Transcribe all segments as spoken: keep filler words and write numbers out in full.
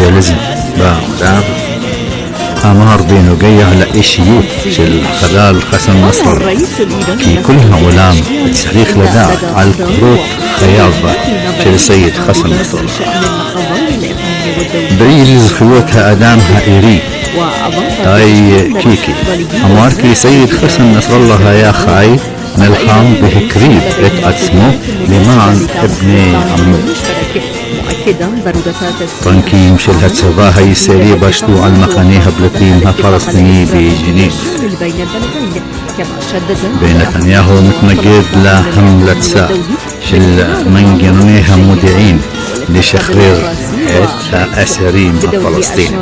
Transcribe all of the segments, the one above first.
האימפריאליזם בעולם אמר בנוגע לאישיות של חלל חסן נסראללה כי כל העולם צריך לדעת על קורות חייו של סייד חסן נסראללה. פעיל זכויות האדם האירי טאי קיקי אמר כי סייד חסן נסראללה היה חי, נלחם והקריב את עצמו למען בני עמו. טנקים של הצבא הישראלי פשטו על מחנה הפליטים הפלסטיני בג'נין, ונתניהו מתנגד להמלצה של מנגנוני המודיעין לשחרר את האסירים הפלסטינים.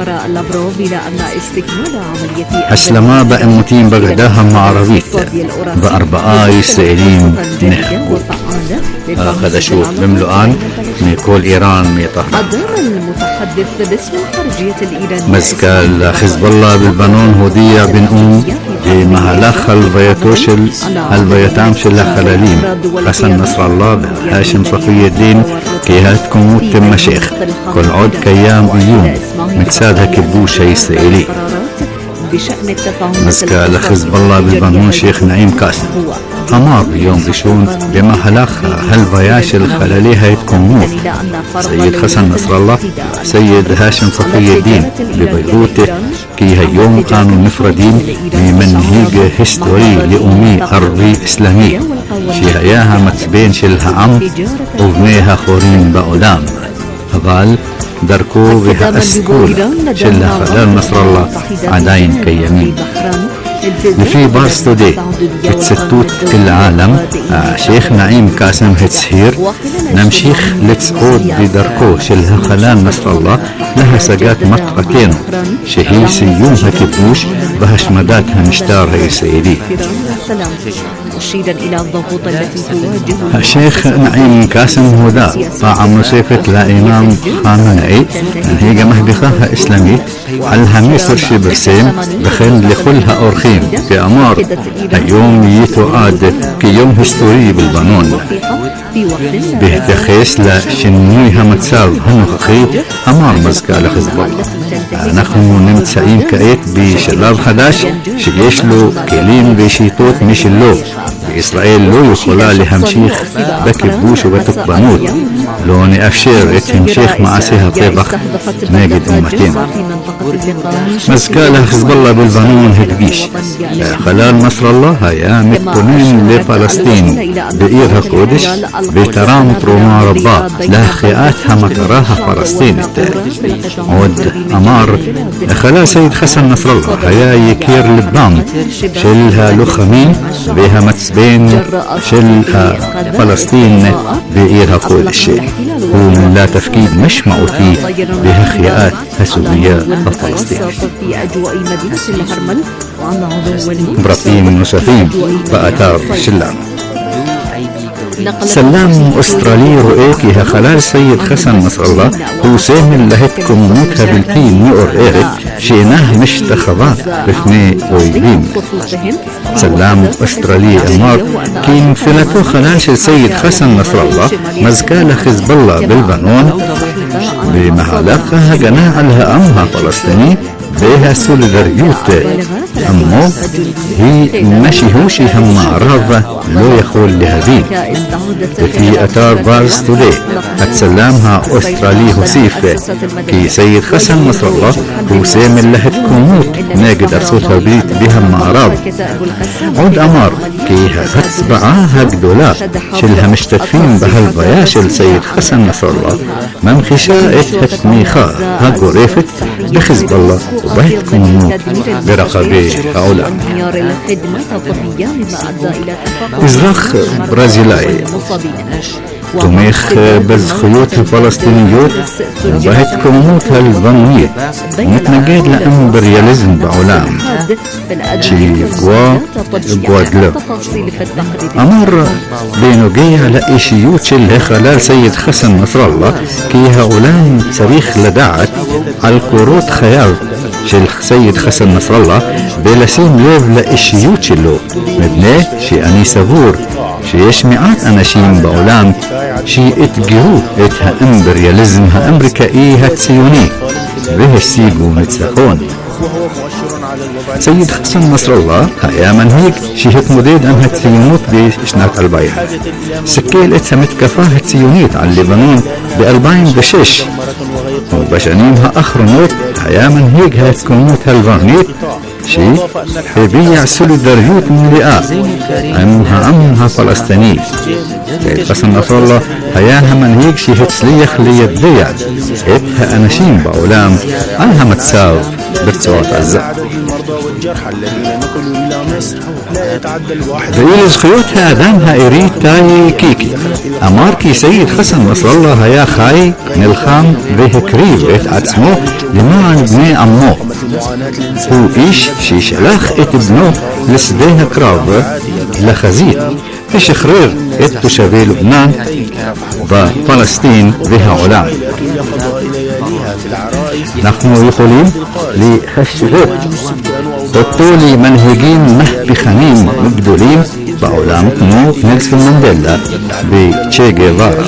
הסלמה בעימותים בגדה המערבית וארבעה ישראלים נחקו. החדשות במלואן מכל איראן מטהרן. מזכ"ל חיזבאללה בלבנון הודיע בנאום במהלך הלווייתו של הלווייתם של החללים חסן נסראללה והאשם ספי א-דין כי ההתקוממות תימשך כל עוד קיים איום מצד הכיבוש הישראלי. מזכ"ל חיזבאללה בלבנון שייח נעים קאסם אמר ביום ראשון במהלך ההלוויה של חללי ההתקוממות סייד חסן נסראללה סייד האשם ספי א-דין בביירות כי היום אנו נפרדים ממנהיג היסטורי לאומי ערבי אסלאמי שהיה המצפן של העם ובני החורים בעולם, אבל דרכו והאסכולה של החלל נסראללה עדיין קיימים. לפי פארס טודיי בציטוט אל-עאלם השייח נעים קאסם הצהיר נמשיך לצעוד בדרכו של החלל נסראללה להשגת מטרתנו שהיא סיום הכיבוש והשמדת המשטר הישראלי. השייח נעים קאסם הודה פעם נוספת לאימאם חמינאי מנהיג המהפכה האסלאמית על המסר שפרסם וכן לכל האורחים ואמר היום יתועד כיום היסטורי בלבנון. בהתייחס לשינוי המצב הנוכחי אמר מזכ"ל חיזבאללה אנחנו נמצאים כעת בשלב חדש שיש לו כלים ושיטות משלו וישראל לא יכולה להמשיך בכיבוש ובתוקפנות. לא נאפשר את המשך מעשי הטבח נגד אומתנו. מזכ"ל החיזבאללה בלבנון הדגיש חלל נסראללה היה מתכונן לפלסטין בעיר הקודש ותרם תרומה רבה להחייאת המטרה הפלסטינית. עוד אמר חלל סייד חסן נסראללה היה יקיר לבם של הלוחמים והמצפן של הפלסטין בעיר הקודש. הוא מילא תפקיד משמעותי בהחייאת הסוגיה הפלסטינית. פרטים נוספים באתר שלנו. סלם אוסטרלי רואה כי החלל סייד חסן נסראללה הוא סמל להתקוממות הבלתי מעורערת שאינה משתחווה בפני אויבים. סלם אוסטרלי אמר כי נפילתו חלל של סייד חסן נסראללה מזכ"ל החיזבאללה בלבנון במהלך ההגנה על העם הפלסטיני והסולידריות עמו היא משהו שהמערב לא יכול להבין. לפי אתר פארס טודיי הצלם האוסטרלי הוסיף כי סייד חסן נסראללה הוא סמל להתקוממות נגד ארצות הברית והמערב. עוד אמר כי ההצבעה הגדולה של המשתתפים בהלוויה של סייד חסן נסראללה ממחישה את התמיכה הגורפת בחיזבאללה ובהתקוממות ברחבי העולם. אזרח ברזילאי תומך בזכויות הפלסטיניות ובהתקוממות הלבנונית ומתנגד לאימפריאליזם בעולם גואדלו. אמר בנוגע לאישיות של החלל סייד חסן נסראללה כי העולם צריך לדעת על קורות חייו של סייד חסן נסראללה ולשים לב לאישיות שלו, מפני שאני סבור שיש מעט אנשים בעולם שיאתגרו את האימפריאליזם האמריקאי הציוני והשיגו ניצחון. سيد حسن نصر الله היה מנהיג שהתמודד עם הציונות בשנת אלפיים. סיכל את המתקפה הציונית על לבנון ב-אלפיים ושש, ובשנים האחרונות היה מנהיג ההתקוממות הלבנונית שהביע סולידריות מלאה עם העם הפלסטיני. סייד חסן נסראללה היה המנהיג שהצליח ליידע את האנשים בעולם על המצב ברצועת עזה. ואילו זכויות האדם האירי טאי קיקי אמר כי סייד חסן נסראללה היה חי, נלחם והקריב את עצמו למען בני עמו. הוא איש ששלח את בנו לשדה הקרב לחזית ושחרר את תושבי לבנן בפלסטין והעולם. אנחנו יכולים להשוות אותו למנהיגים מהפכנים גדולים בעולם כמו נלסון מנדלה וצ'ה גווארה.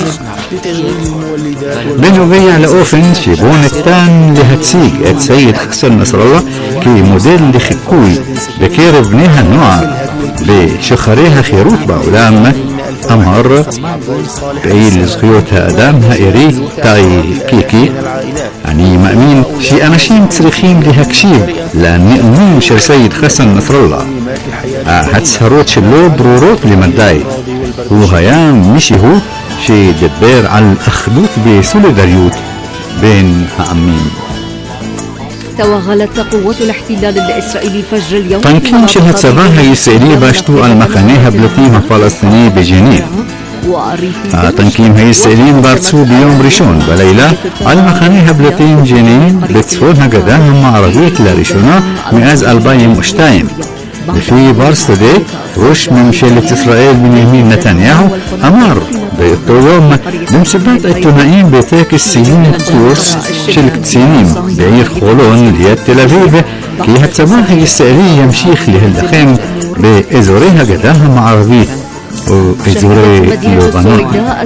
בנוגע לאופן שבו ניתן להציג את סייד חסן נסראללה כמודל לחיקוי בקרב בני הנוער בשוחרי החירות בעולם, אמר פעיל זכויות האדם האירי טאי קיקי: אני מאמין שאנשים צריכים להקשיב לנאומים של סייד חסן נסראללה. ההצהרות שלו ברורות למדי. הוא היה מישהו שדיבר על אחדות וסולידריות בין העמים. توغلت قوات الاحتلال الإسرائيلي فجر اليوم. טנקים של הצבא הישראלי פשטו על מחנה הפליטים הפלסטיני בג'נין. הטנקים הישראלים פרצו ביום ראשון בלילה על מחנה הפליטים ג'נין בצפון הגדה המערבית לראשונה מאז אלפיים ושתיים. לפי ברסטדה, ראש ממשלת ישראל בנימין נתניהו אמר באותו יום במסיבת עיתונאים בטקס סיום קורס של קצינים בעיר חולון ליד תל אביב כי הצבא הישראלי ימשיך להילחם באזורי הגדה המערבית ואזורי לבנון.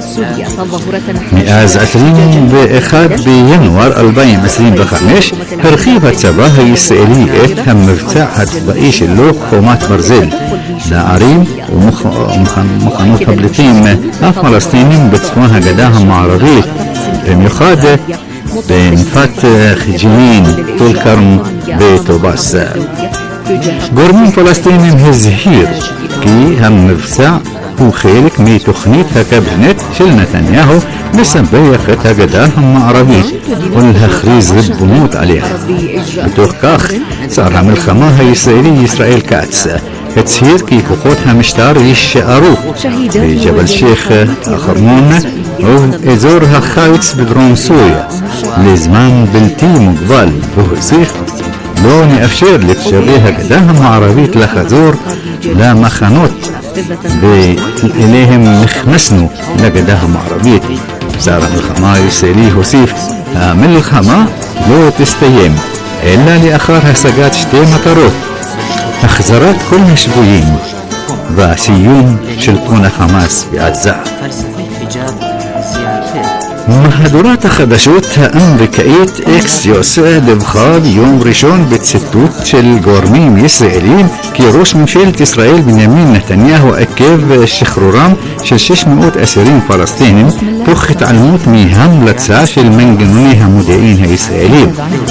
מאז עשרים ואחד בינואר אלפיים עשרים וחמש הרחיב הצבא הישראלי את המבצע הצבאי שלו חומת ברזל לערים ומחנות הפליטים הפלסטינים בצפון הגדה המערבית, במיוחד בנפת ג'נין, טול כרם וטובאס. גורמים פלסטינים הזהיר כי המבצע הוא חלק מתוכנית הקבינט של נתניהו לספח את הגדה המערבית ולהכריז ריבונות עליה. בתוך כך, שר המלחמה הישראלי ישראל כץ הצהיר כי כוחות המשטר יישארו בג'בל שייח החרמון ובאזור החיץ בדרום סוריה לזמן בלתי מוגבל, והוסיף: לא נאפשר לתושבי הגדה המערבית לחזור למחנות ואליהם נכנסנו לגדה המערבית. שר המלחמה הישראלי הוסיף: המלחמה לא תסתיים אלא לאחר השגת שתי מטרות: החזרת כל השבויים והסיום שלטון החמאס בעזה. מהדורת החדשות האמריקאית אקסיוס דיווחה ביום ראשון בציטוט של גורמים ישראלים כי ראש ממשלת ישראל בנימין נתניהו עיכב שחרורם של שש מאות אסירים פלסטינים תוך התעלמות מהמלצה של מנגנוני המודיעין הישראלים.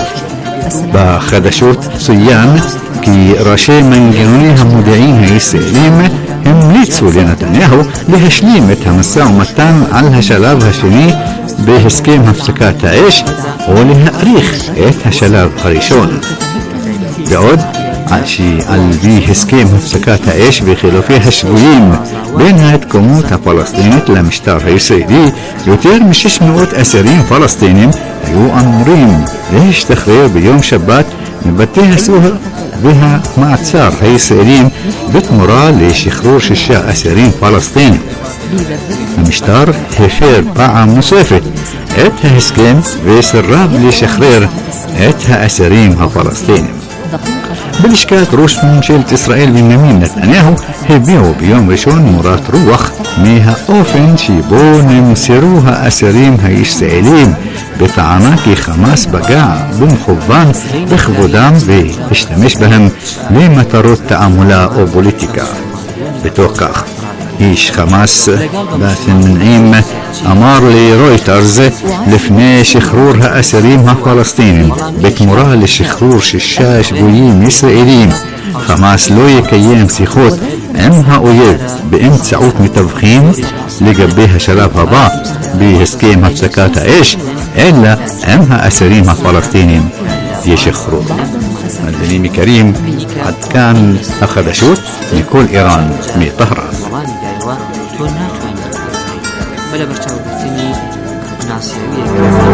בחדשות צוין כי ראשי מנגנוני המודיעין הישראלים המליצו לנתניהו להשלים את המשא ומתן על השלב השני בהסכם הפסקת האש או להאריך את השלב הראשון. בעוד שעל פי הסכם הפסקת האש וחילופי השבויים בין ההתקוממות הפלסטינית למשטר הישראלי, יותר מ-שש מאות אסירים פלסטינים היו אמורים להשתחרר ביום שבת מבתי הסוהר והמעצר הישראלים בתמורה לשחרור שישה אסירים פלסטינים. המשטר הפר פעם נוספת את ההסכם וסירב לשחרר את האסירים הפלסטינים. בלשכת ראש ממשלת ישראל בנימין נתניהו הביעו ביום ראשון מורת רוח מהאופן שבו נמסרו האסירים הישראלים בטענה כי חמאס פגע במכוון בכבודם והשתמש בהם למטרות תעמולה או פוליטיקה. בתוך כך איש חמאס באסם נעים אמר לרויטרס לפני שחרור האסירים הפלסטינים בתמורה לשחרור שישה שבויים ישראלים, חמאס לא יקיים שיחות עם האויב באמצעות מתווכים לגבי השלב הבא בהסכם הפסקת האש, אלא עם האסירים הפלסטינים ישחררו. מדענים יקרים, עד כאן החדשות מכל איראן מטהרן. ولا برتاو بثني ناسيوية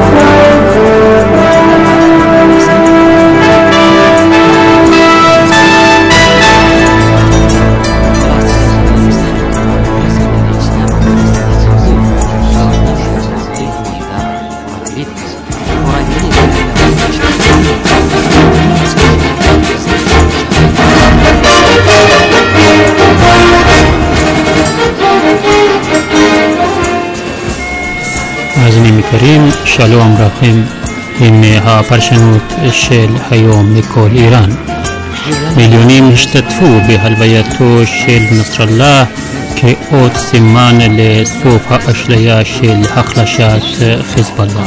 מאזינים יקרים, שלום לכם עם הפרשנות של היום מכל איראן. מיליונים השתתפו בהלווייתו של נסראללה כאות סימן לסוף האשליה של החלשת חיזבאללה.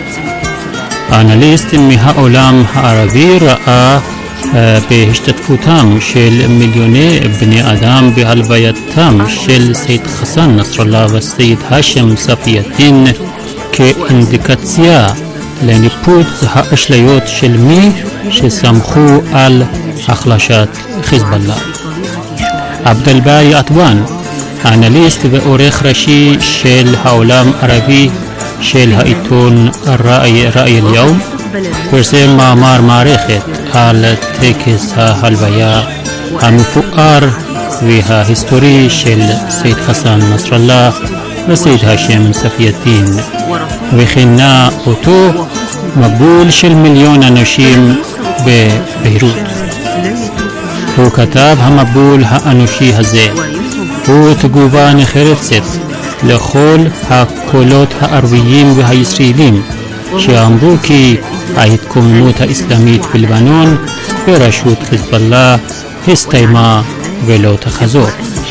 האנליסט מהעולם הערבי ראה בהשתתפותם של מיליוני בני אדם בהלווייתם של סייד חסן נסראללה וסייד האשם ספי א-דין כאינדיקציה לניפוץ האשליות של מי שסמכו על החלשת חיזבאללה. עבדאלבארי עטואן, האנליסט ועורך ראשי של העולם הערבי של העיתון ראי אל-יום, פרסם מאמר מערכת על טקס ההלוויה המפואר וההיסטורי של סייד חסן נסראללה וסייד האשם ספי א-דין, וכינה אותו מבול של מיליון אנשים בביירות. הוא כתב, המבול האנושי הזה הוא תגובה נחרצת לכל הקולות הערביים והישראלים שאמרו כי ההתקוממות האסלאמית בלבנון בראשות חיזבאללה הסתיימה ולא תחזור.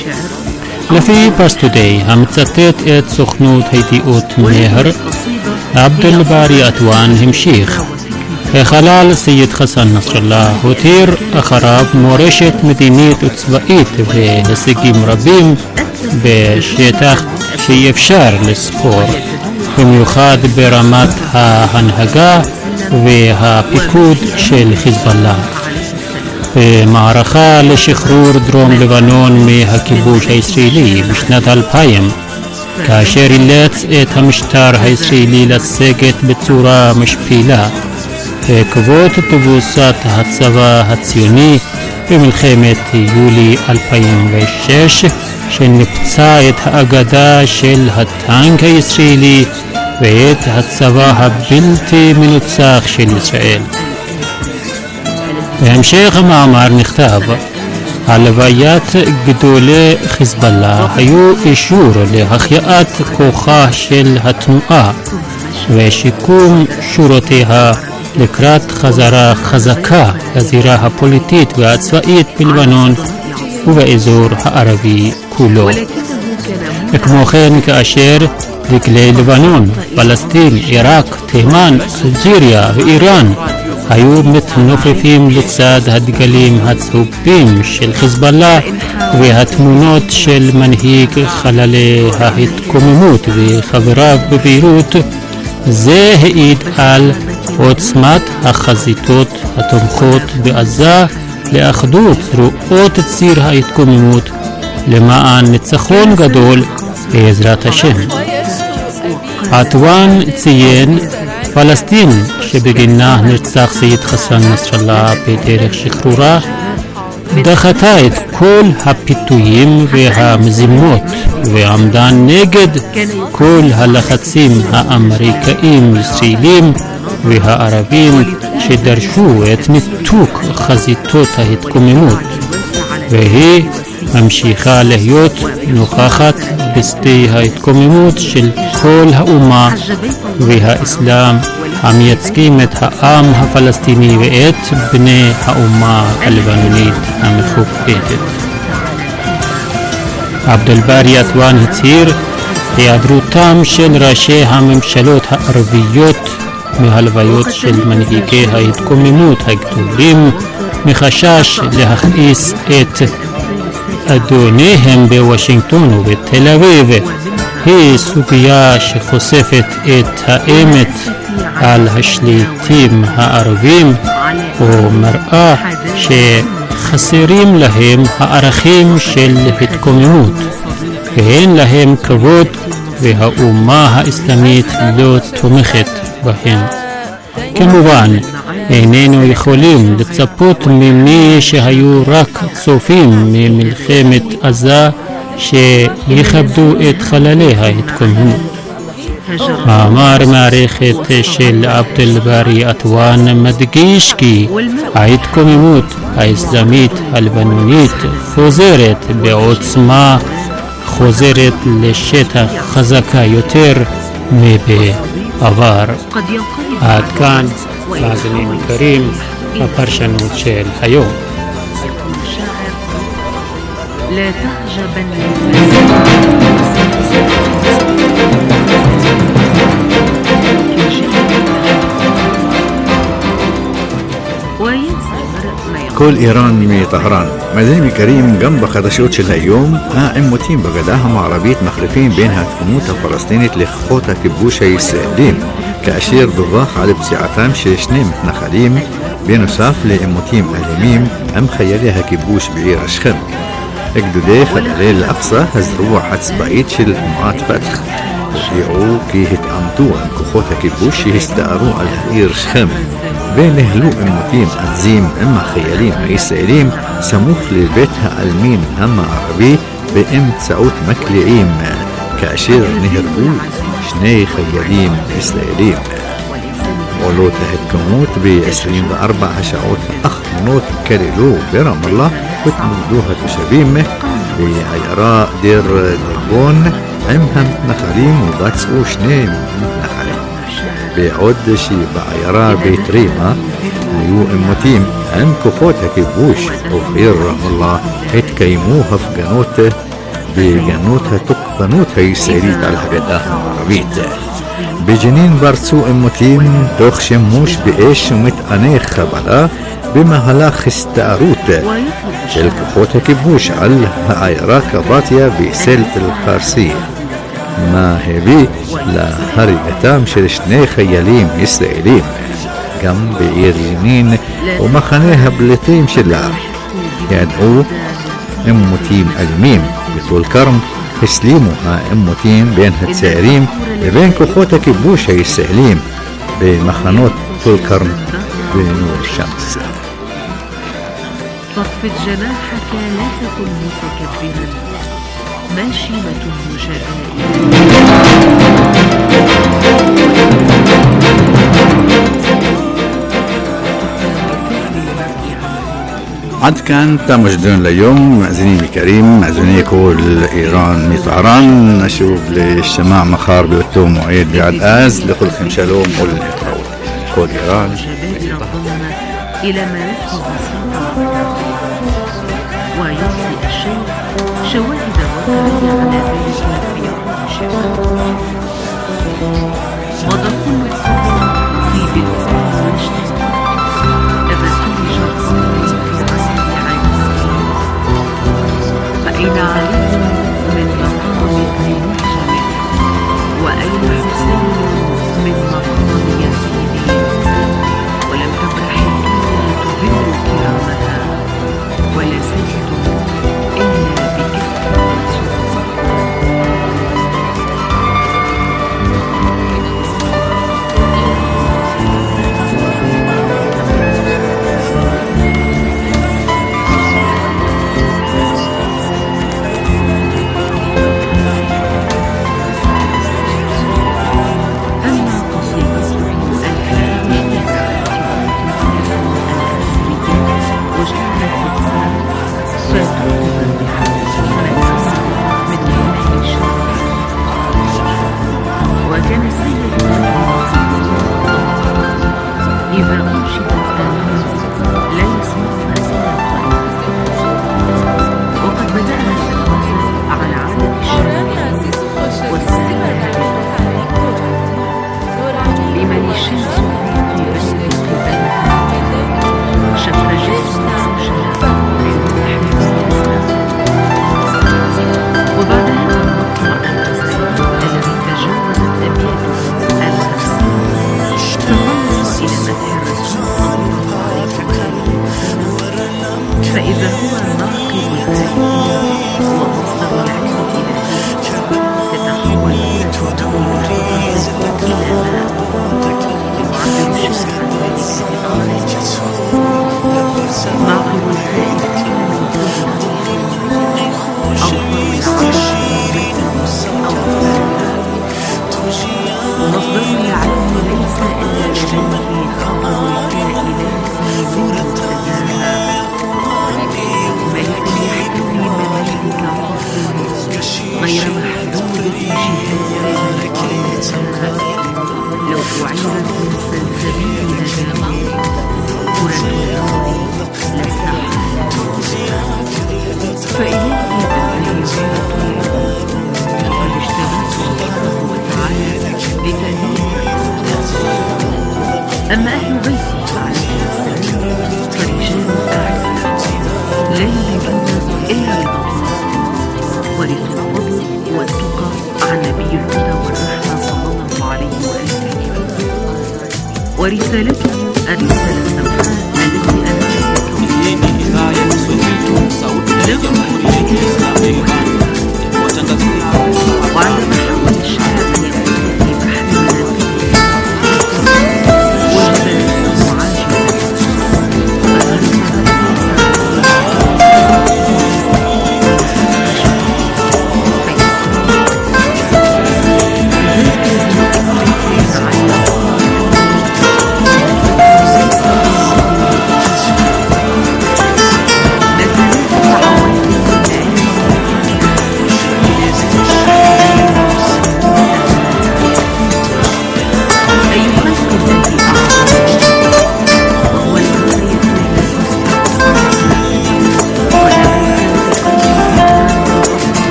לפי פרס טודיי המצטט את סוכנות הידיעות מהר, עבדאלבארי עטואן המשיך, החלל סייד חסן נסראללה הותיר אחריו מורשת מדינית וצבאית והישגים רבים בשטח שאי אפשר לספור, במיוחד ברמת ההנהגה והפיקוד של חיזבאללה. במערכה לשחרור דרום לבנון מהכיבוש הישראלי בשנת אלפיים, כאשר אילץ את המשטר הישראלי לסגת בצורה משפילה בעקבות תבוסת הצבא הציוני במלחמת יולי אלפיים ושש, שניפצה את האגדה של הטנק הישראלי ואת הצבא הבלתי מנוצח של ישראל. בהמשך המאמר נכתב, הלוויית גדולי חיזבאללה היו אישור להחייאת כוחה של התנועה ושיקום שורותיה לקראת חזרה חזקה לזירה הפוליטית והצבאית בלבנון ובאזור הערבי כולו. וכמו כן, כאשר דגלי לבנון, פלסטין, עיראק, תימן, אלג'יריה ואיראן היו מתנופפים לצד הדגלים הצהובים של חיזבאללה והתמונות של מנהיג חללי ההתקוממות וחבריו בביירות, זה העיד על עוצמת החזיתות התומכות בעזה לאחדות רואות ציר ההתקוממות למען ניצחון גדול בעזרת השם. עטואן ציין, פלסטין שבגינה נרצח סייד חסן נסראללה בדרך שחרורה דחתה את כל הפיתויים והמזימות ועמדה נגד כל הלחצים האמריקאים ישראלים והערבים שדרשו את ניתוק חזיתות ההתקוממות, והיא ממשיכה להיות נוכחת בשדה ההתקוממות של כל האומה והאסלאם המייצגים את העם הפלסטיני ואת בני האומה הלבנונית המכובדת. עבד אל-בארי אטואן הצהיר היעדרותם של ראשי הממשלות הערביות מהלוויות של מנהיגי ההתקוממות הגדולים מחשש להכעיס את אדוניהם בוושינגטון ובתל אביב היא סוגיה שחושפת את האמת על השליטים הערבים ומראה שחסרים להם הערכים של התקוממות ואין להם כבוד והאומה האסלאמית לא תומכת בהם. כמובן איננו יכולים לצפות ממי שהיו רק צופים ממלחמת עזה שיכבדו את חללי ההתקוממות. מאמר מערכת של עבד אל-בארי אטואן מדגיש כי ההתקוממות האסלאמית הלבנונית חוזרת בעוצמה, חוזרת לשטח חזקה יותר מבעבר. עד כאן מאזינים יקרים הפרשנות של היום. لا تعجبن כל איראן מטהרן. מאזינים יקרים, גם בחדשות של היום העימותים בגדה המערבית מחליפים בין התקוממות הפלסטינית לכוחות הכיבוש הישראלים, כאשר דווח על פציעתם של שני מתנחלים בנוסף לעימותים אלימים עם חיילי הכיבוש בעיר שכם. גדודי חללי אל-אקצא, הזרוע הצבאית של תנועת פתח, הודיעו כי התעמתו עם כוחות הכיבוש שהסתערו על העיר שכם וניהלו עימותים עזים עם החיילים הישראלים סמוך לבית העלמין המערבי באמצעות מקלעים, כאשר נהרגו שני חיילים ישראלים. פעולות ההתקוממות ב-עשרים וארבע השעות האחרונות כללו ברמאללה התמודדו התושבים בעיירה דיר ליבון עם המתנחלים ובצעו שני מתנחלים, בעוד שבעיירה בית רימה היו עימותים עם כוחות הכיבוש ובעיר רמאללה התקיימו הפגנות בגנות התוקפנות הישראלית על הגדה המערבית. בג'נין פרצו עימותים תוך שימוש באש ומטעני חבלה במהלך הסתערות של כוחות הכיבוש על העיירה קבטיה בסלט אל-חרסיה, מה הביא להריגתם של שני חיילים ישראלים. גם בעיר ג'נין ומחנה הפליטים שלה ידעו עימותים אלימים. בטול כרם הסלימו העימותים בין הצעירים לבין כוחות הכיבוש הישראלים במחנות טול כרם ונור שמס. فاخفض جناحك لا تكن متكبرا ماشيمة עד כאן תם השדרן ליום. מאזינים יקרים, מאזיני כל איראן מטהרן, נשוב להשתמע מחר באותו מועד, ועד אז לכולכם שלום ולהתראות. כל איראן إلى ما يحفظ ويعطي الشيء شواهد واقعية على ذلك في كل شيء. مضى كل الخاصة في بلاد المجتمع إذا توج الصلاة في عصر عين فأين علي من مقام المحجم وأين حسين من مقام يزيد ولم تبرح الدنيا تذل كرامها ولا سيد إلا بإثم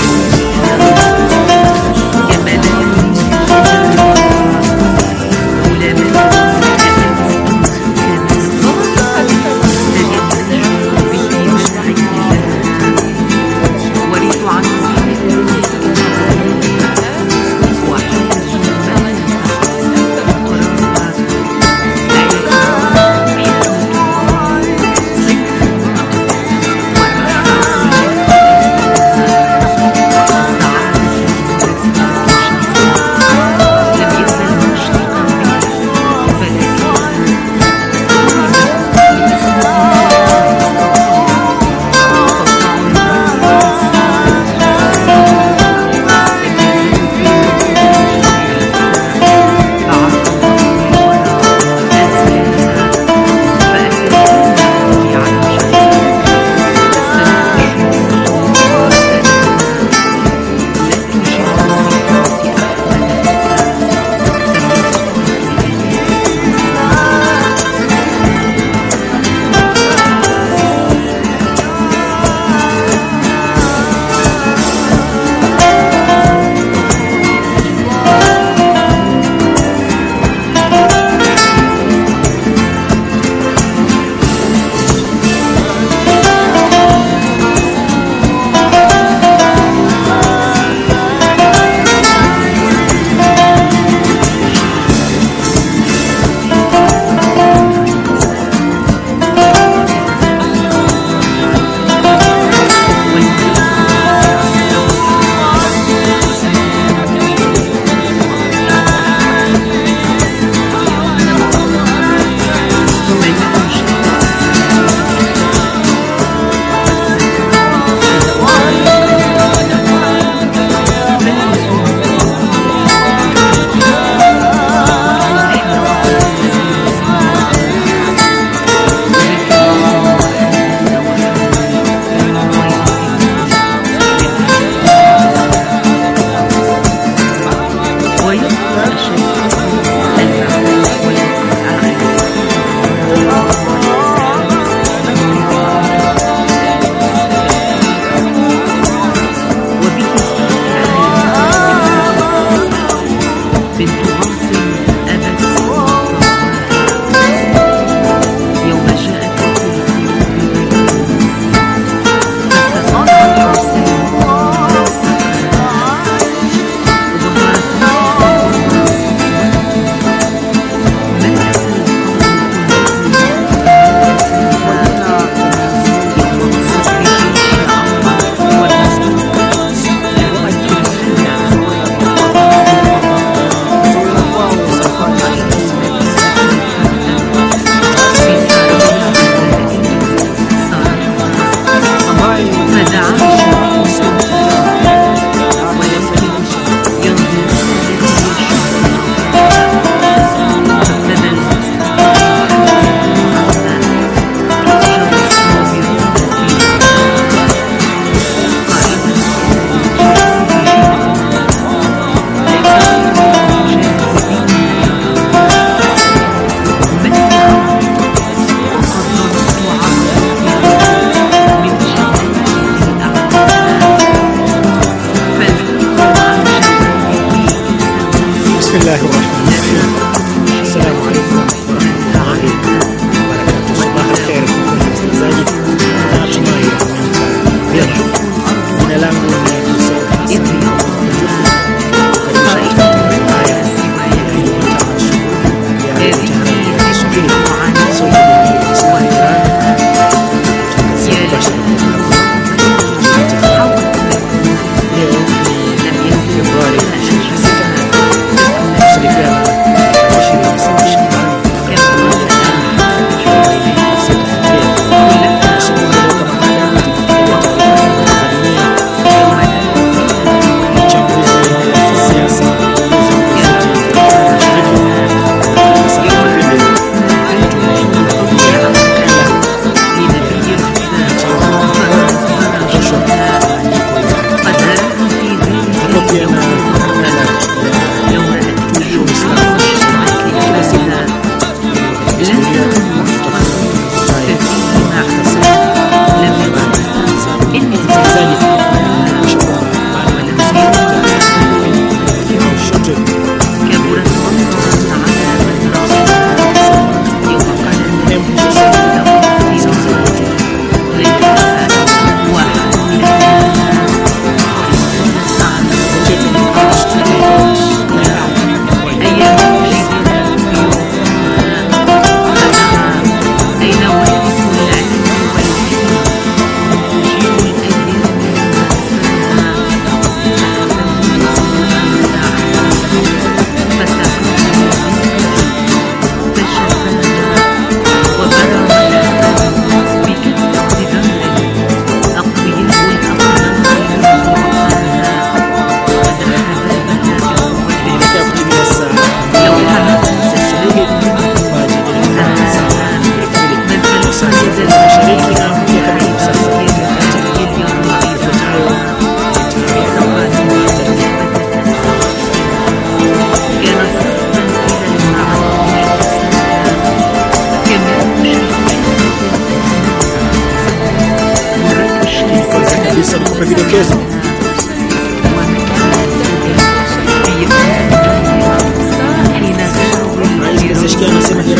Serikali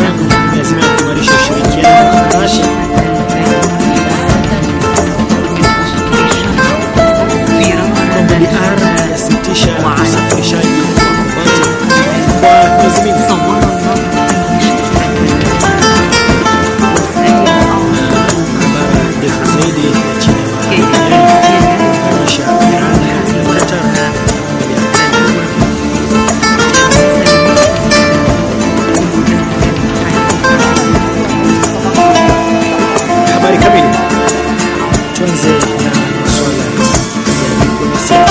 Iran imeazimia kuimarisha ushirikiano na Russia kwamba D R yasitisha usafirishaji wa kwa miezi mingi. Zaidi ya China kuimarisha Iran na Qatar. Habari kamili. Tuanze na masuala ya diplomasia.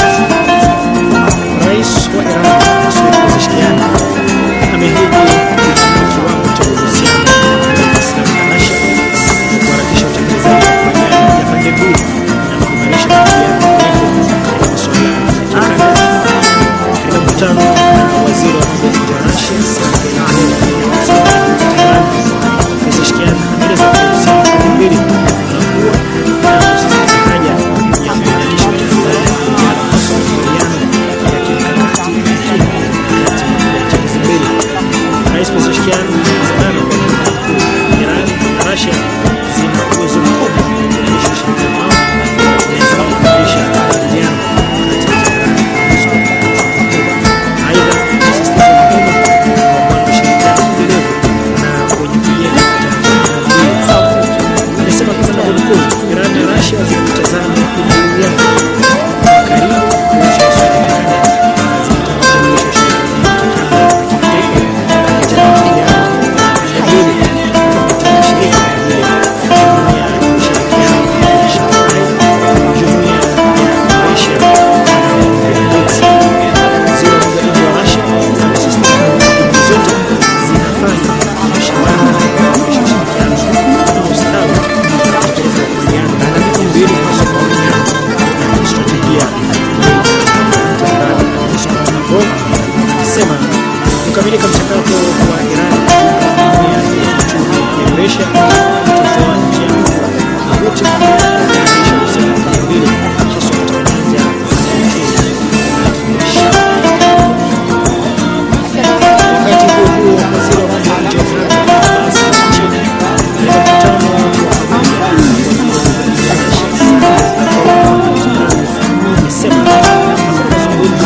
Rais wa Iran Masud Pezeshkian ameahidi kuimarisha kiwango cha uhusiano kati ya Islam na Russia na kuharakisha utekelezaji wa makubaliano ya pande mbili na kuimarisha uhusiano katika masuala ya kikanda. Katika mkutano na waziri wa mambo ya nje wa Russia Sergei Lavrov, Pezeshkian ameeleza kuwa uhusiano wa pande mbili unakuwa na kusisitiza haja ya kuimarisha utekelezaji wa makubaliano ya kimkakati kati ya nchi hizi mbili. Rais Pezeshkian amesema kwamba Iran na Russia zina uwezo mkubwa wa kuimarisha ushirikiano wao na zinaweza kuimarisha uhusiano kati ya Iran na Moscow. Aidha, amesisitiza umuhimu wa kuwa na ushirikiano endelevu na wenye kujenga kati ya nchi mbili. Amesema kwa sababu kuu Iran na Russia zinatazama kujadiliana kwa karibu kuhusu masuala ya kikanda na zinataka kuimarisha ushirikiano wa kikanda na kimataifa katika mawasiliano ya mbili kupitia mashirika ya jumuiya ya ushirikiano wa Shanghai, jumuiya ya Malaysia na BRICS. Waziri wa mambo ya nje wa Russia amesisitiza kwamba nchi zote zinafanya mshikamano wa kuimarisha ushirikiano na ustawi katika kutekeleza makubaliano ya mbili kuhusu mahusiano na strategia amesema kukamilika mchakato wa Iran kujiunga na jumuiya ya uchumi ya Eurasia kutoa njia madhubuti ya kuimarisha uhusiano wa pande mbili hasa katika nyanja za kiuchumi na kibiashara. Wakati huo huo, waziri wa mambo ya nje wa Iran Abbas Araghchi katika mkutano wa pamoja na waziri wa mambo ya nje wa Russia Sergei Lavrov amesema kwamba mazungumzo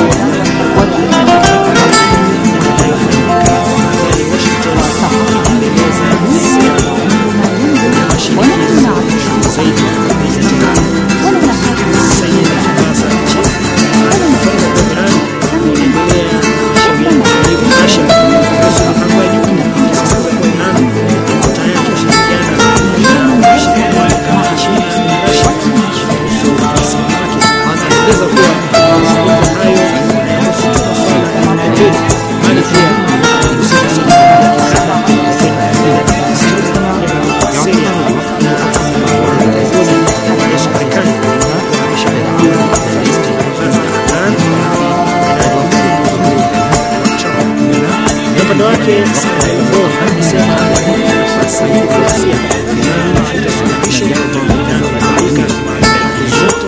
upande wake Sergei Lavrov amesema nafasi ya diplomasia na kufuta suluhisho linalobadilika zote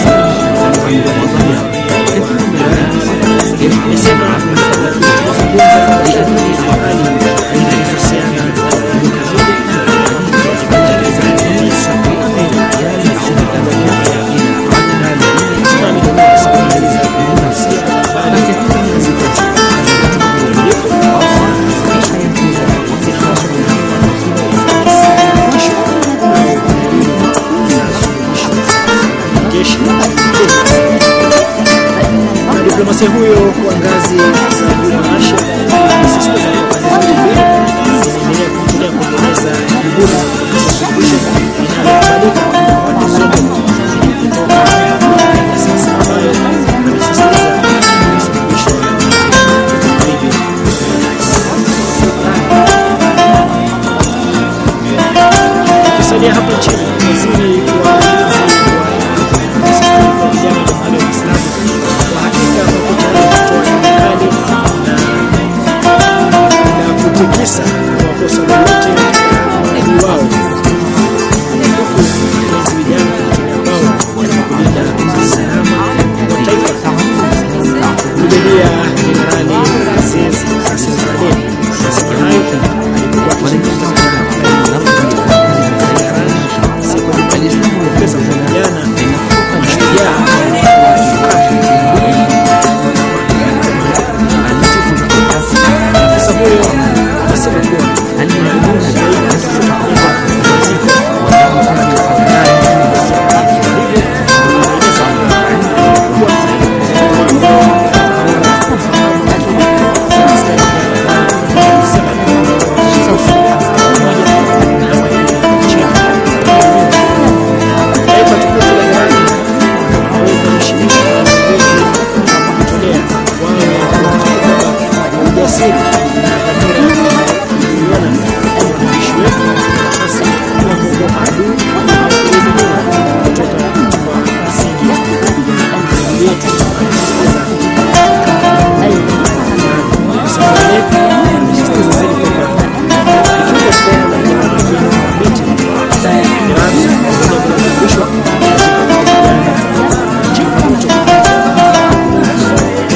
amesema diplomasia huyo kwa ngazi za juu na Russia amesisitiza kwamba pande zote mbili zinaendelea kuendelea kuendeleza juhudi za kutafuta suluhisho linalokubalika kwa pande zote kutoka ya sasa ambayo amesisitiza kusuluhishwa zaidi. Tukisalia hapa nchini, waziri wa ulinzi wa sistemu ya vijana wa Jamhuri ya Kiislamu kwa hakika wako tayari kutoa kali na kutikisa kwa kosa lolote wadui wao, huku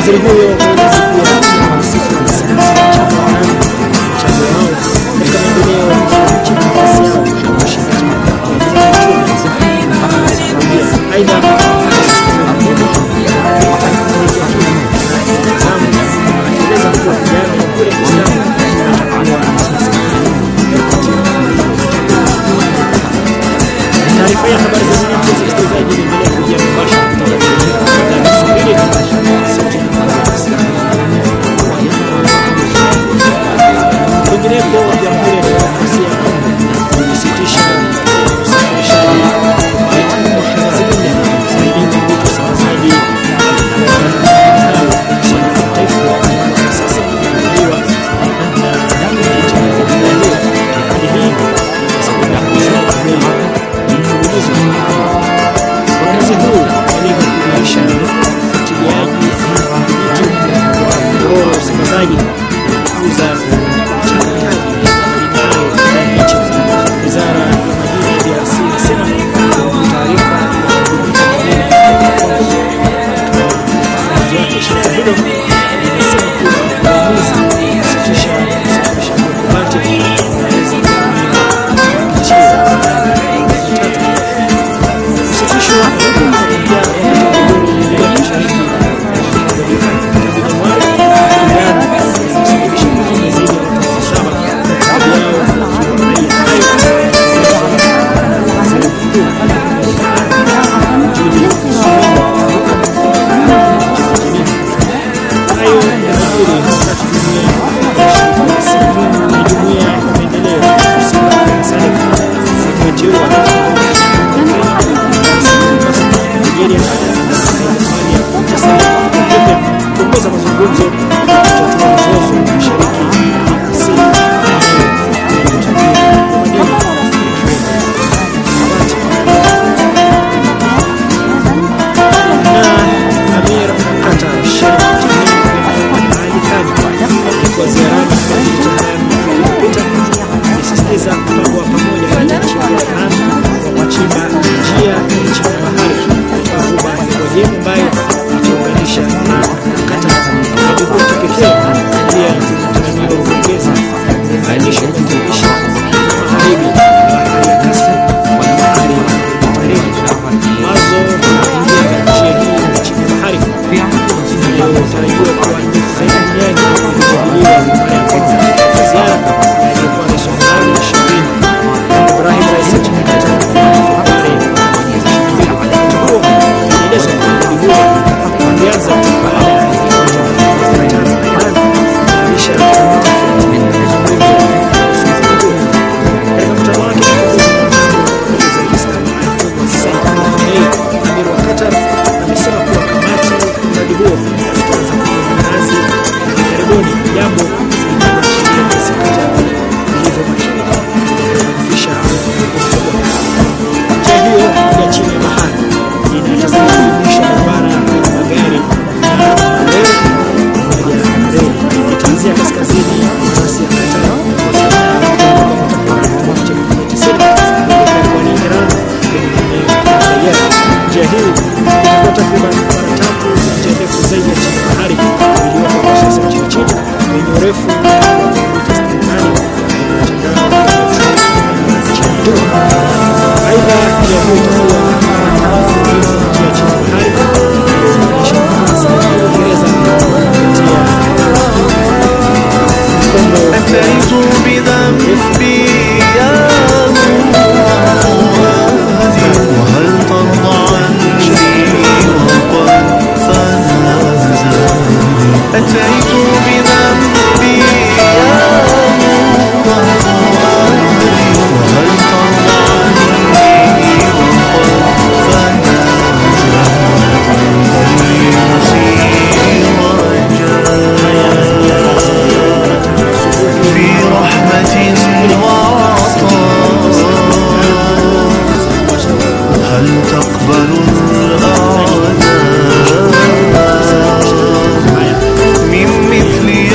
Waziri huyo ameeleza kuwa wanasiasa wa sayansi mchango wao katika maendeleo ya nchi na nafasi yao katika kushika uchumi. Aidha, taarifa ya habari za dunia msikilizaji inaendelea kujia mbashara kutoka kwingineko. Jamhuri ya Kidemokrasia ya Kongo imesitisha usafirishaji zaidi ya usambazaji sasa kufunguliwa wakati huu katika kuimarisha ufuatiliaji wa usambazaji kuuza uchakataji mbalimbali ndani ya nchi. Wizara ya Madini ya D R C inasema taarifa ya kudhibiti madini ya shirika hilo limesema kuwa uamuzi wa kusitisha usafirishaji wa kobalt unaweza kutumia nchi kusitishwa huduma ya kuendelea mashariki kuongoza mazungumzo kutatua mzozo mashariki ya asili na Amir Qatar Sheikh Ali Thani kwa ziarani iliyopita alisisitiza mpango wa pamoja kati ya nchi ya Iran wa wachimba njia ya chini ya bahari kwa Ghuba ya Uajemi ambayo itaunganisha na Qatar. Mradi huo kipekee pia unatarajiwa kuongeza muunganisho wa kuunganisha magharibi bahari ya Kaspi na bahari ya Mediterania. Wazo la kujenga njia hii ya chini ya bahari inayotarajiwa kuwa ndefu zaidi duniani ilijadiliwa mara ya kwanza katika ziara yaliyokuwa na Somali ishirini Ibrahim Rais wa nchini Qatar Februari huo inaeleza kuwa mradi huo ulianza baada ya kuisha katika mkutano wake za Kiislamu Amir wa Qatar amesema kuwa kamati ya mradi huo itaanza kufanya kazi hivi karibuni, jambo linaloashiria kiasi Qatar ilivyo makini kuhakikisha njia hiyo ya chini ya bahari inatazamia kujumuisha barabara ya magari na reli pamoja na reli. Itaanzia kaskazini nafasi ya Qatar kwa Iran. Njia hii itakuwa takriban mara tatu njia ndefu zaidi ya chini ya bahari iliyopo kwa sasa nchini China yenye urefu wa kilomita sitini na nane na mtandao wa Chengdu. Aidha, njia hiyo itakuwa njia ya chini ya bahari inayounganisha Ufaransa na Uingereza kupitia mkondo أتيت بذنبي يا فؤادي وهل ترضى عني وقد فنزل. أتيت بذنبي يا فؤادي وهل ترضى عني وقد فنزل في رحمة وعطاء. هل تقبل الأعداء من مثلي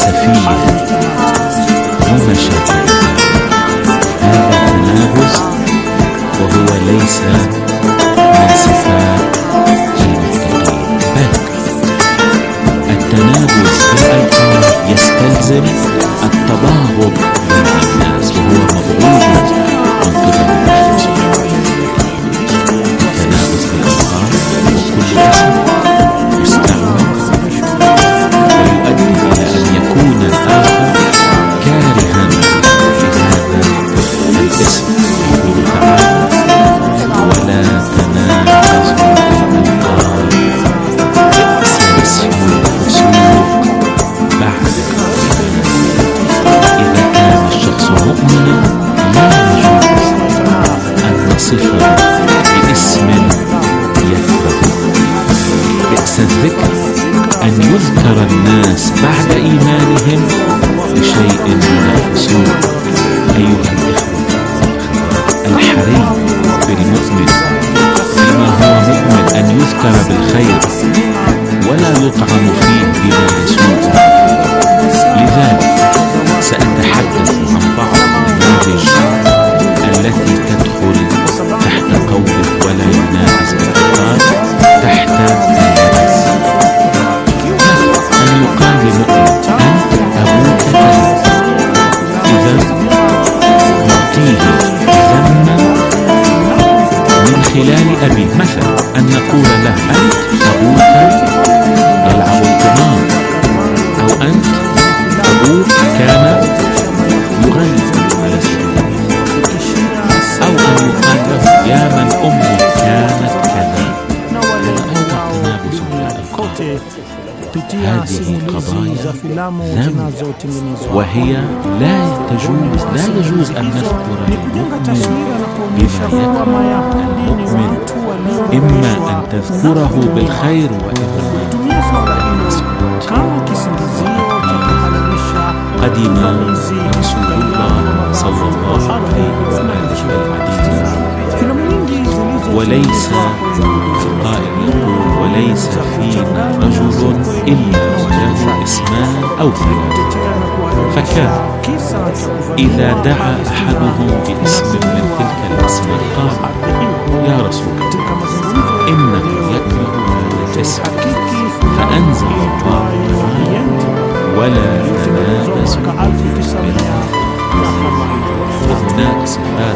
سفيه وما شابه هذا تنابز، وهو ليس من صفات المتقين، بل التنابز بالألقاب يستلزم التباغض بين الناس، وهو مبغوض من قبل الناس. التنابز بالألقاب وكل اسم يستعمل ويؤدي إلى أن يكون الآخر كارها لهذا الاسم. يقول تعالى: ولا تنابزوا بالألقاب بئس الاسم الفسوق بعد الإيمان. إذا كان الشخص مؤمنا لا يجوز أن نصفه باسم يكرهه. بئس الذكر أن يذكر الناس بعد إيمانهم بشيء من الفسوق. أيها الإخوة، الحري بالمؤمن فيما هو مؤمن أن يذكر بالخير ولا يطعن فيه بما يسوء. لذلك سأتحدث عن بعض النماذج التي تدخل تحت قوله ولا ينابز بالألقاب، تحت النبز. أن يقال لمؤمن: أنت أبوك كذا، إذا نعطيه ذما من خلال أبيه. مثلا أن نقول له: أنت أبوك يلعب القمار، أو أنت أبوك كان يغني على سبيل المثال، أو أن يقال له: يا من أمي كانت كذا. هذا أيضا تنابز بالألقاب. هذه قضايا ذم، وهي لا تجوز لا يجوز أن نذكر المؤمن بما يكره المؤمن، إما أن تذكره بالخير وإما بالسوء. قدم رسول الله صلى الله عليه وآله المدينة، وليس قائل يقول: وليس فينا رجل إلا وله اسمان أو ثلاثة. فكان إذا دعا أحدهم باسم من تلك الأسماء قال: يا رسول الله، إنه يكره هذا الاسم. فأنزل الله ولا تنابزوا بالألقاب. وهناك صفات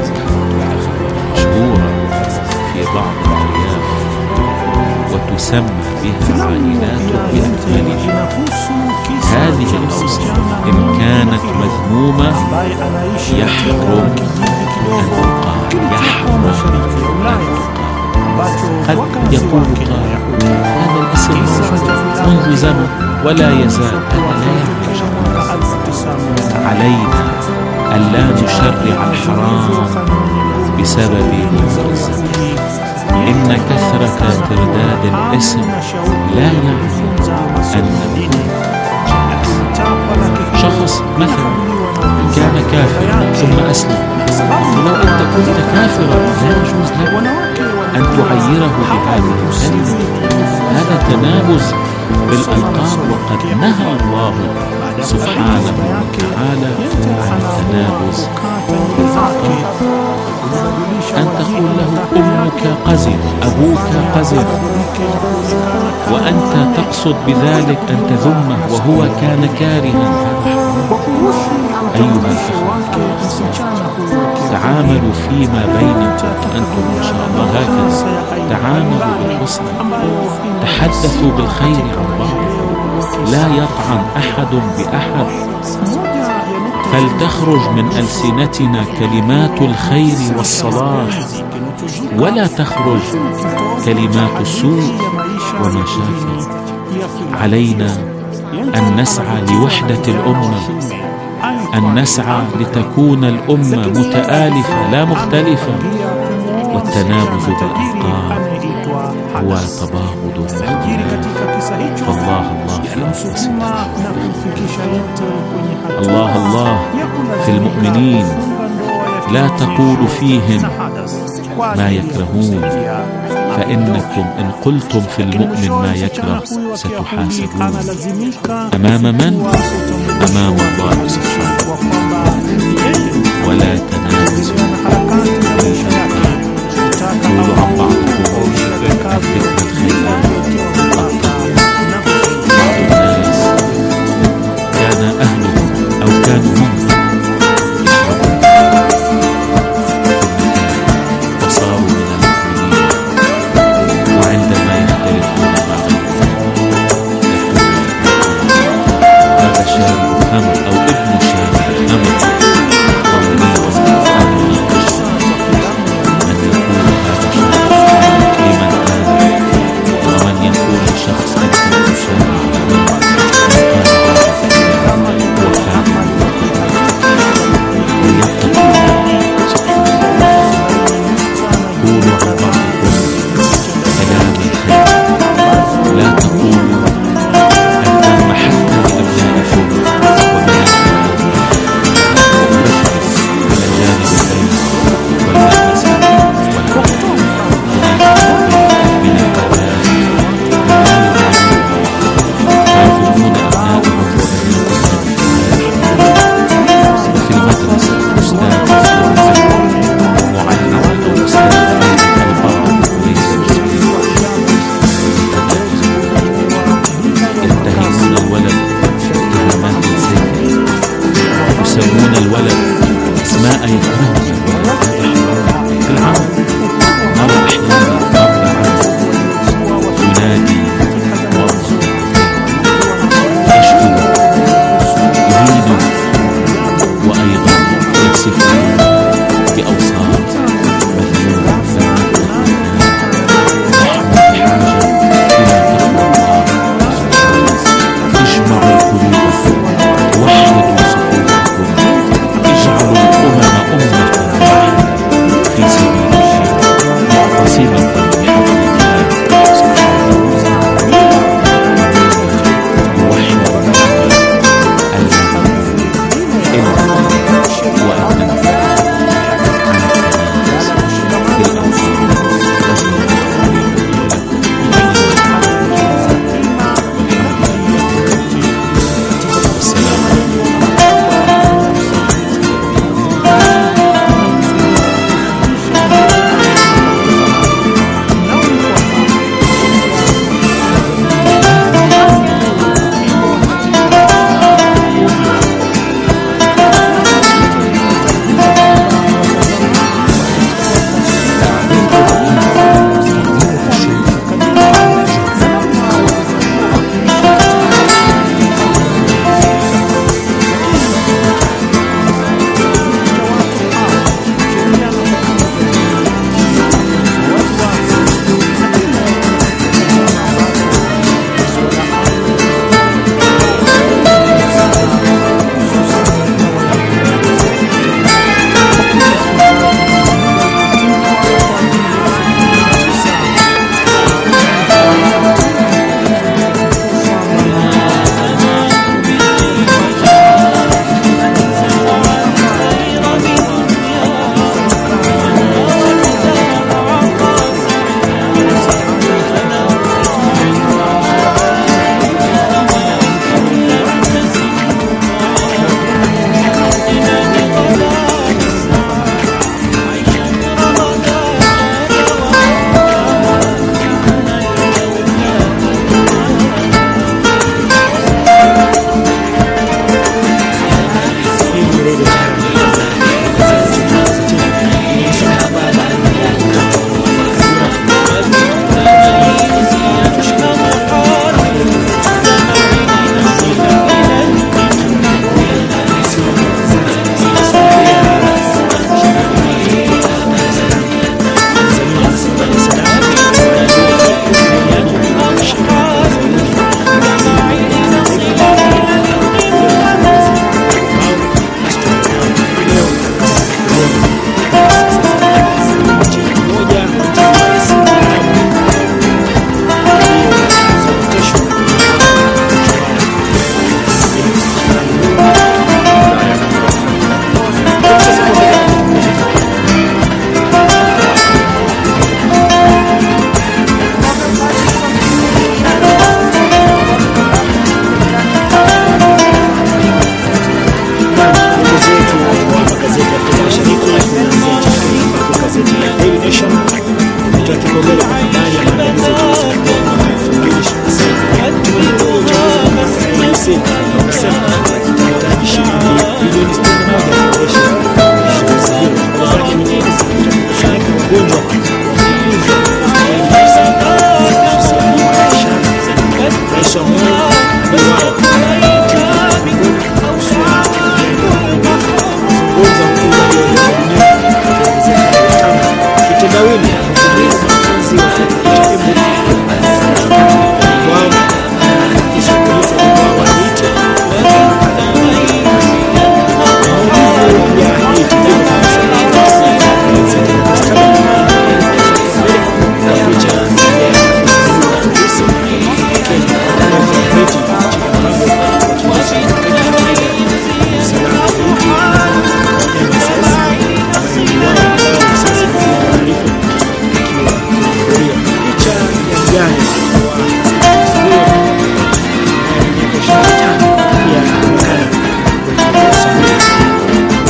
مشهورة في بعض الأرياف وتسمى بها عائلات بأكملها. هذه الأوصاف إن كانت مذمومة يحرم أن تقال، يحرم أن تقال. قد يقول قائل: هذا الاسم منذ زمن ولا يزال. هذا لا يعني جواز. علينا ألا نشرع الحرام بسبب نور الزمان. إن كثرة ترداد الاسم لا يعني أنه جائز. شخص مثلا كان كافرا ثم أسلم، ولو أنت كنت كافرا لا يجوز لك أن تعيره بهذه الكلمة. هذا تنابز بالألقاب، وقد نهى الله سبحانه وتعالى عن التنابز بالألقاب. أن تقول له: أمك قذر، أبوك قذر، وأنت تقصد بذلك أن تذمه وهو كان كارها. أيها الأخوة، تعاملوا فيما بينكم وأنتم إن شاء الله هكذا، تعاملوا بالحسن، تحدثوا بالخير عن بعض، لا يطعن أحد بأحد. فلتخرج من ألسنتنا كلمات الخير والصلاح، ولا تخرج كلمات السوء ومشاكل. علينا أن نسعى لوحدة الأمة، أن نسعى لتكون الأمة متآلفة لا مختلفة. والتنابز بالألقاب هو تباغض الاختلاف. فالله الله في أنفسنا، الله الله في المؤمنين، لا تقول فيهم ما يكرهون، فإنكم إن قلتم في المؤمن ما يكره ستحاسبون. أمام من؟ أمام الله سبحانه. ولا تنازعوا قولوا عن بعضكم الذكر الخيرات. بعض الناس كان أهلهم أو كانوا هم يشربون وصاروا من المؤمنين، وعندما يختلفون مع غيرهم هذا شارب الخمر أو ابن شارب الخمر. اجعلوا الأمم أمة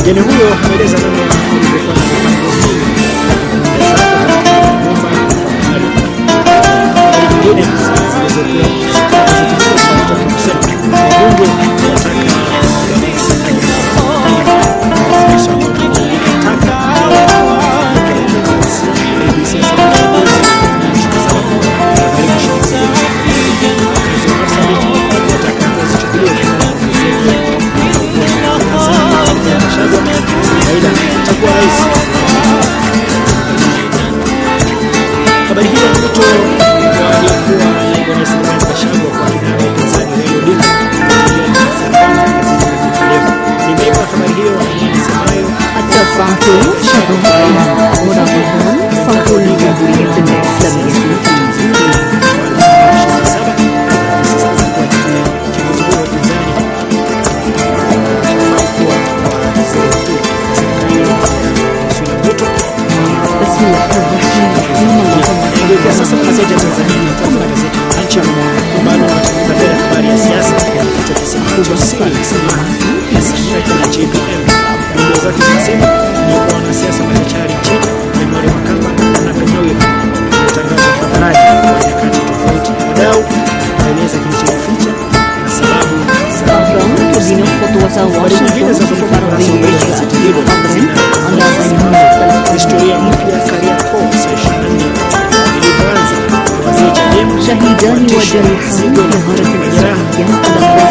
Mgeni huyo ameeleza namna alivyokuwa na mipango hii nyingine zilizokuwa habari hiyo ya mto aliyekuwa naibu rais Rigathi Gachagua kwa kinara wa upinzani Raila Odinga nimeipa habari hiyo wanasemayo التفاعل شبكة مرافقان فضل جمهورية الإسلامية بسم الله الرحمن الرحيم. Sasa gazeti ya Tanzania inatoka gazeti la Nchi ambalo linatangaza mbele habari ya siasa katika kichwa kisemacho siri ya Samia na J P M. Ndio zake zinasema ni kwa wanasiasa machachari nchini Emmanuel Makamba na Kanyawe kutangaza hadharani kwa nyakati tofauti. Wadau wanaeleza kilichoficha na sababu za تبين خطوة واشنطن في فرض إجراءات قدر على بيان historia mpya Kariakoo saa ishirini na nne ilivyoanza. Waziri Chadema شهيدان وجريحان في غارة الإسلامية